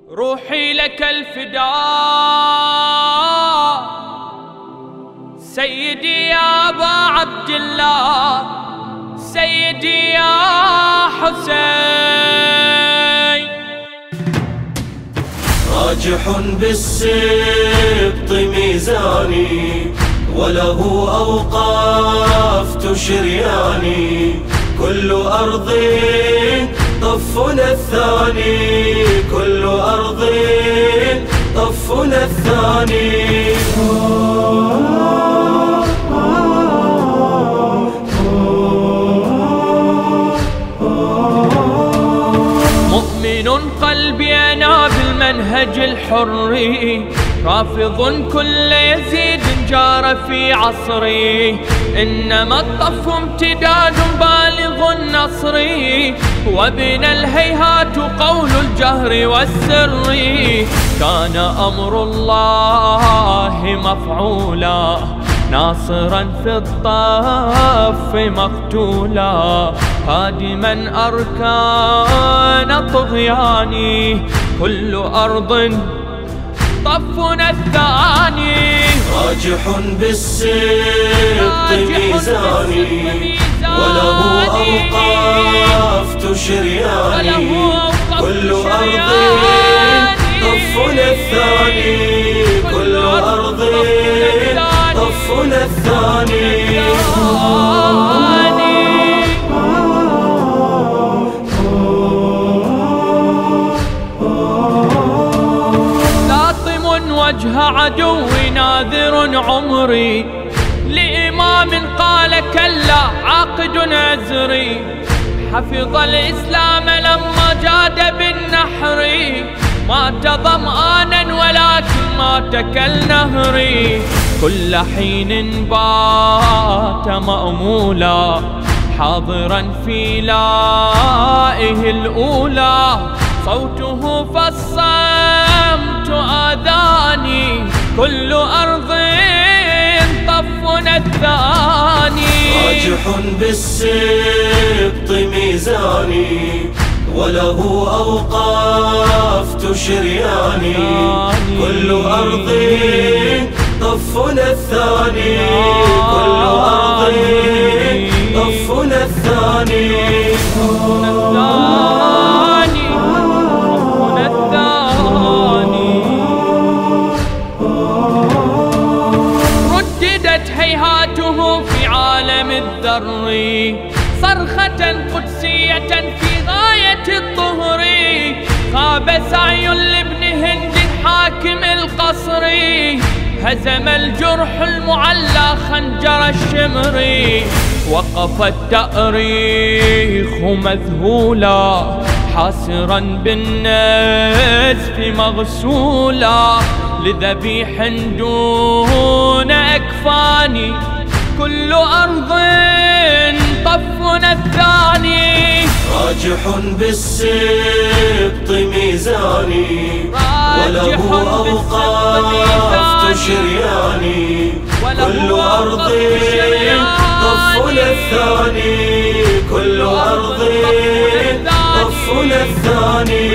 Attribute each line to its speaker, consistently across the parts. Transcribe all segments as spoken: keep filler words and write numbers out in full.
Speaker 1: روحي لك الفداء سيدي يا أبا عبد الله، سيدي يا حسين.
Speaker 2: راجح بالسبط ميزاني وله أوقاف تشرياني، كل أرض طفنا الثاني، كل أرض طفنا الثاني.
Speaker 1: مؤمن قلبي أنا بالمنهج الحري، رافض كل يزيد جار في عصري، إنما الطف امتداد بالغ النصر، وبن الهيهات قول الجهر والسر. كان أمر الله مفعولا ناصرا في الطف مقتولا، هادما أركان طغياني، كل أرض طفنا الثاني.
Speaker 2: راجح بالسبط ميزاني وله أوقاف تشرياني، كل أرض طفنا الثاني، كل أرض طفنا الثاني. وجه عدو ناذر عمري، لإمام قال كلا عاقد أزري، حفظ الإسلام لما جاد بالنحر، مات ظمآنا ولكن مات كالنهر، كل حين بات مأمولا حاضرا في لائه الأولى، صوته فالصمت آذاني، كل أرض طفنا الثاني. راجح بالسبط ميزاني وله أوقاف تشرياني، كل أرض طفنا الثاني، كل أرض طفنا الثاني.
Speaker 1: هيهاته في عالم الذر، صرخة قدسية في غاية الطهر، خاب سعي لابن هند حاكم القصر، هزم الجرح المعلى خنجر الشمر، وقف التأريخ مذهولا حاسرا بالنزف مغسولا، لذبيح دون أكفاني، كل أرض طفنا الثاني.
Speaker 2: راجح بالسبط ميزاني وله أوقاف تشرياني، كل أرض طفنا الثاني، كل أرض طفنا الثاني.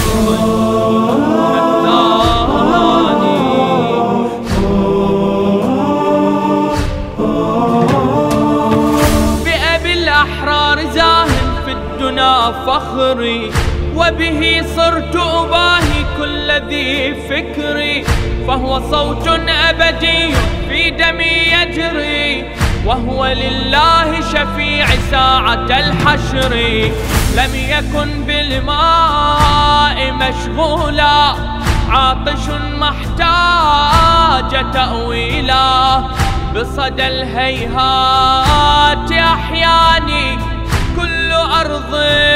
Speaker 2: فخري وبه صرت أباهي كل ذي فكري، فهو صوت أبدي في دمي يجري، وهو لله شفيع ساعة الحشر. لم يكن بالماء مشغولا عاطش محتاج تأويلا، بصدى الهيهات أحياني، كل أرض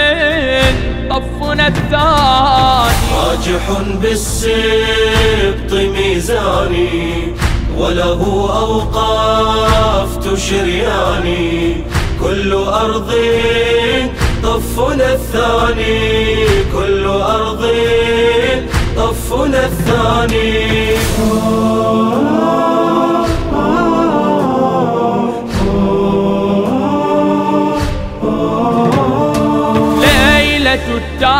Speaker 2: طفنا الثاني. راجح بالسبط ميزاني وله أوقاف تشرياني، كل أرض طفنا الثاني، كل أرض طفنا الثاني.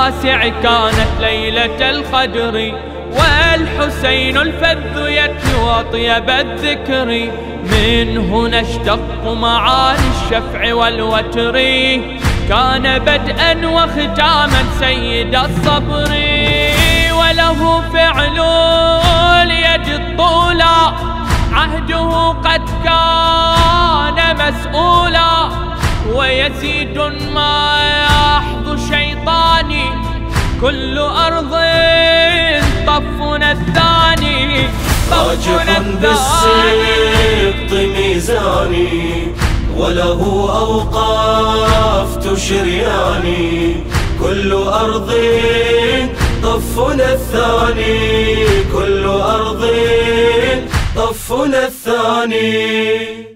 Speaker 1: التاسع كانت ليلة القدر، والحسين الفذ يتلو أطيب الذكر. من هنا اشتق معاني الشفع والوتر، كان بدءا وختاما سيد الصبر. وله فعل اليد الطولى، عهده قد كان مسؤولا. ويزيد ما يحظو شيطاني، كل أرض طفنا الثاني.
Speaker 2: راجح بالسبط ميزاني، وله أوقاف تشرياني. كل أرض طفنا الثاني، كل أرض طفنا الثاني.